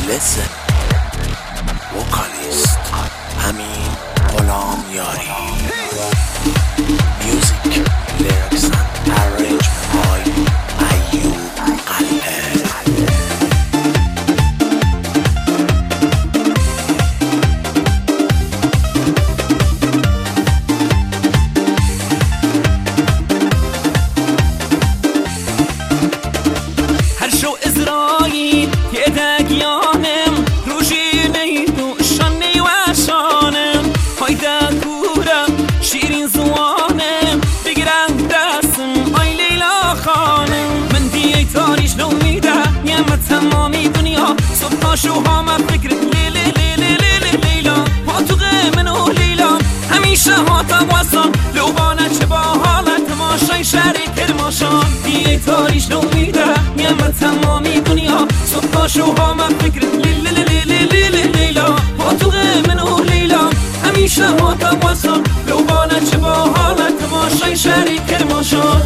Listen vocalist همین غلام یاری Music lyrics and arrangement by ایوب قلعه تمامی دنیا صبح شوها من فکرت لیلا ها تو من و لیلا همیشه ها تباسان لوبانه چه با حالت تماشای شهری کرماشان دیگه تاریش نومیده من تمامی دنیا صبح شوها من فکرت لیلا ها تو من و لیلا همیشه ها تباسان لوبانه چه با حالت تماشای شهری کرماشان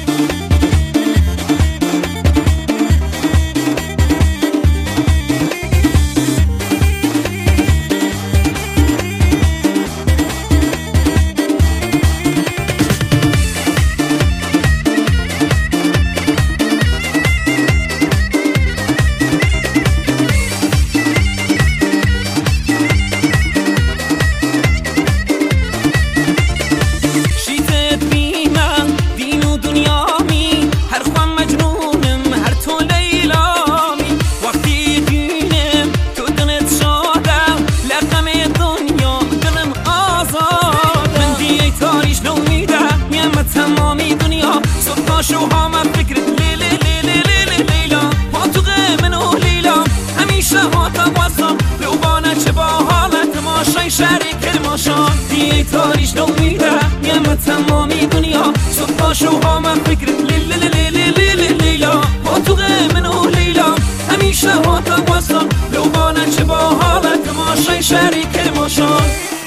تمامی دنیا صبح شوها من فکرت لیلا ها تو من و لیلا همیشه ها تباسم لوبانه چه با حالت تماشای شهری کرماشان دیگه تاریش نومیده من تمامی دنیا صبح شوها من فکرت لیلا ها تو من و لیلا همیشه ها تباسم لوبانه چه با حالت تماشای شهری کرماشان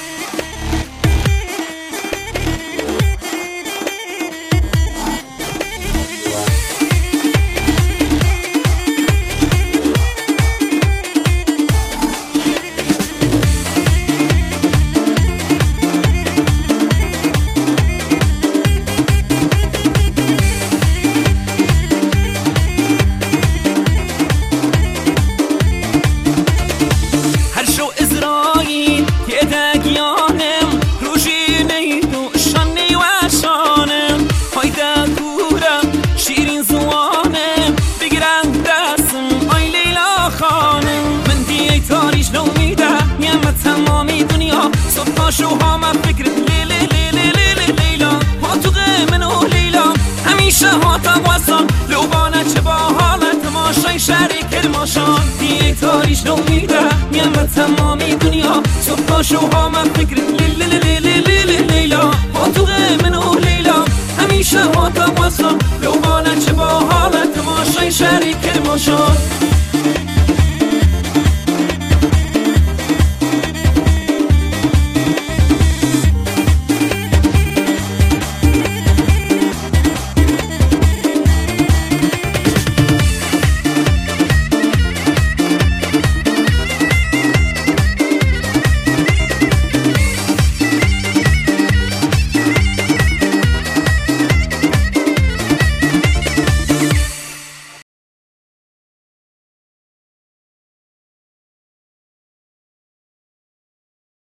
تمامی دنیا صبح شوها من فکرت لیلا ها تو من و لیلا همیشه ها تباسم لوبانه چه با حالت تماشای شهری کرماشان دیگه تاریش نومیده من تمامی دنیا صبح شوها من فکرت لیلا ها تو من و لیلا همیشه ها تباسم لوبانه چه با حالت تماشای شهری کرماشان